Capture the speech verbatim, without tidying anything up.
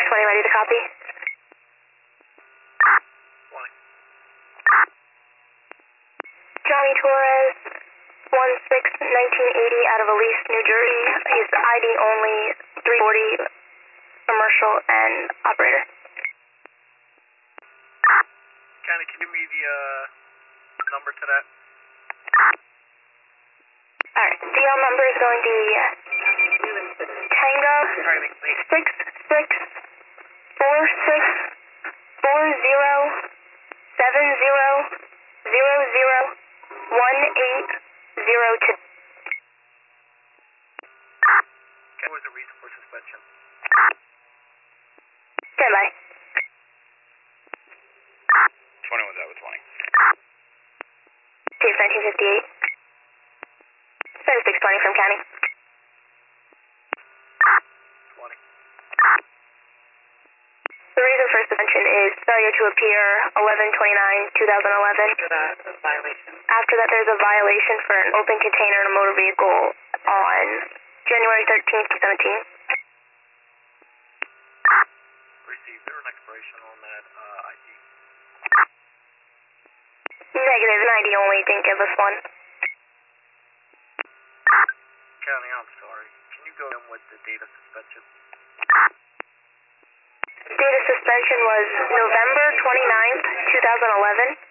twenty, ready to copy. twenty. Johnny Torres, one six nineteen eighty out of Elise, New Jersey. He's I D only, three forty, commercial and operator. Kenny, can you give me the uh, number to that? Alright, D L number is going to be Tango six six four six four zero seven zero zero zero one eight zero two. What was the reason for suspension? Stand by. twenty was that with twenty. T X nineteen fifty-eight. seventy-six twenty from county. twenty. The reason for suspension is failure to appear eleven twenty-nine twenty eleven. After that, a violation. After that, there's a violation for an open container in a motor vehicle on January thirteenth to seventeenth. Received. There an expiration on that uh, I D? Negative, an I D only, didn't give us one. County, I'm sorry. Can you go in with the date of suspension? Date of suspension was November twenty-ninth, twenty eleven.